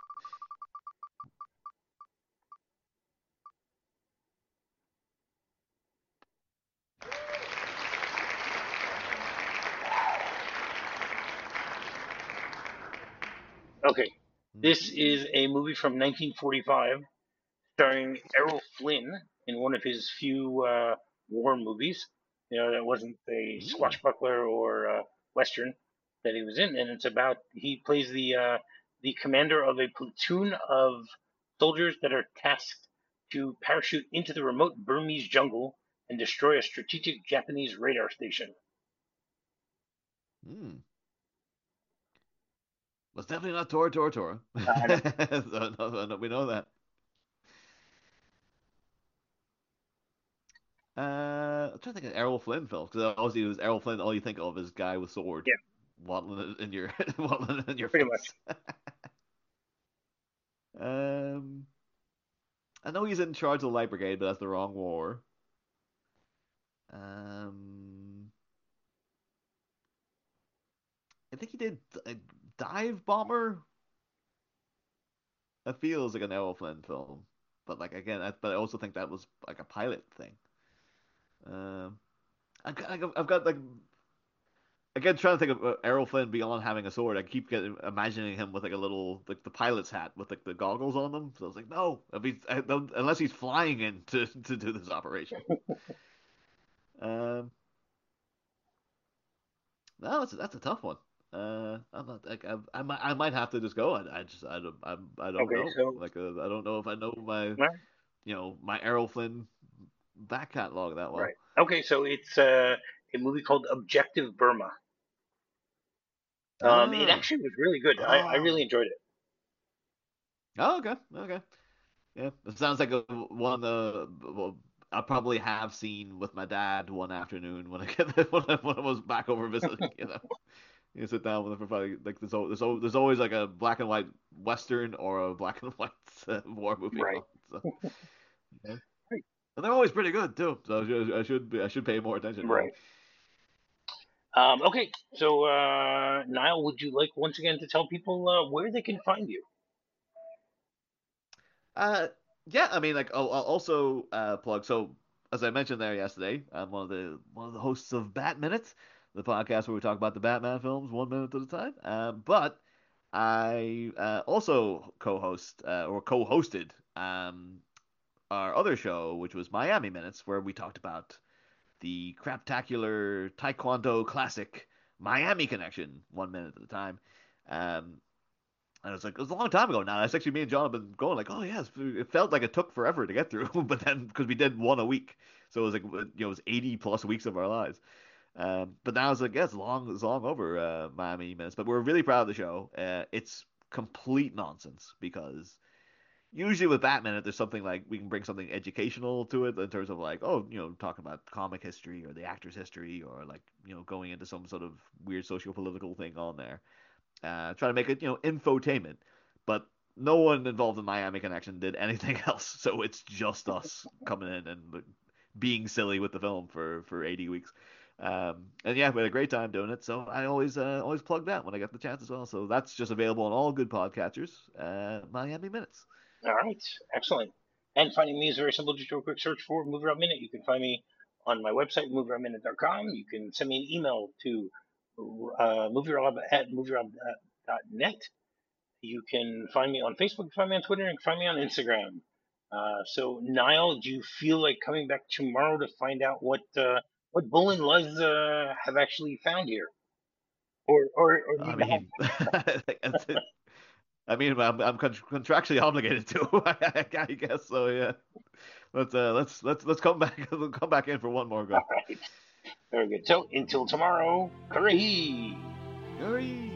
A: Okay, this
B: Mhm.
A: is a movie from 1945 starring Errol Flynn in one of his few war movies. You know, that wasn't a
B: Mm.
A: swashbuckler or western that he was in, and it's about he plays the commander of a platoon of soldiers that are tasked to parachute into the remote Burmese jungle and destroy a strategic Japanese radar station.
B: Mm. Well, it's definitely not Tora Tora Tora.
A: I know.
B: No, we know that. I'm trying to think of Errol Flynn films because obviously it was Errol Flynn. All you think of is guy with sword
A: Yeah,
B: waddling it in your waddling it in your
A: pretty much.
B: face. Um, I know he's in charge of the Light Brigade, but that's the wrong war. Um, I think he did a Dive Bomber. That feels like an Errol Flynn film, but like again, but I also think that was like a pilot thing. Um, I've got like again trying to think of Errol Flynn beyond having a sword. I keep imagining him with like a little like the pilot's hat with like the goggles on them. So I was like, no, unless he's flying in to do this operation. Um, no, that's a tough one. I'm not like I might have to just go. I don't
A: Okay,
B: know.
A: so
B: Like I don't know if I know my
A: all right.
B: my Errol Flynn back catalog that well.
A: Right. Okay, so it's a movie called Objective Burma. It
B: Ah,
A: actually was really good. I really
B: oh,
A: enjoyed it.
B: oh, okay, okay. Yeah, it sounds like one of the well, I probably have seen with my dad one afternoon when I get when I was back over visiting. You sit down with him for probably like there's always like a black and white western or a black and white war movie
A: Right.
B: on. So yeah,
A: Right.
B: and they're always pretty good too. So I should pay more attention really.
A: Right. Okay, so Niall, would you like once again to tell people where they can find you?
B: Uh, yeah, I mean, like I'll also plug. So as I mentioned there yesterday, I'm one of the hosts of Bat Minute, the podcast where we talk about the Batman films 1 minute at a time. But I also co-host or co-hosted our other show, which was Miami Minutes, where we talked about the craptacular Taekwondo classic Miami Connection 1 minute at a time. Um, and it's like it was a long time ago now. That's actually me and John have been going like, oh yes, it felt like it took forever to get through, but then because we did one a week, so it was like it was 80 plus weeks of our lives. But now it's like yeah, it's long over Miami Minutes. But we're really proud of the show. It's complete nonsense because usually with Batman, there's something like we can bring something educational to it in terms of like oh talking about comic history or the actor's history or like going into some sort of weird socio-political thing on there try to make it, infotainment. But no one involved in Miami Connection did anything else, so it's just us coming in and being silly with the film for 80 weeks. And yeah, we had a great time doing it. So I always plug that when I get the chance as well. So that's just available on all good podcatchers. Miami Minutes.
A: All right, excellent. And finding me is very simple. Just do a quick search for Movie Rob Minute. You can find me on my website, movierobminute.com. You can send me an email to movierob@movierob.net. You can find me on Facebook, you can find me on Twitter, and you can find me on Instagram. So, Niall, do you feel like coming back tomorrow to find out what Bull and Luz have actually found here, or
B: I
A: leave the house?
B: mean, I'm contractually obligated to. I guess so. Yeah. Let's come back come back in for one more
A: All
B: go.
A: right, very good. So, until tomorrow, Curry.
B: Hurry!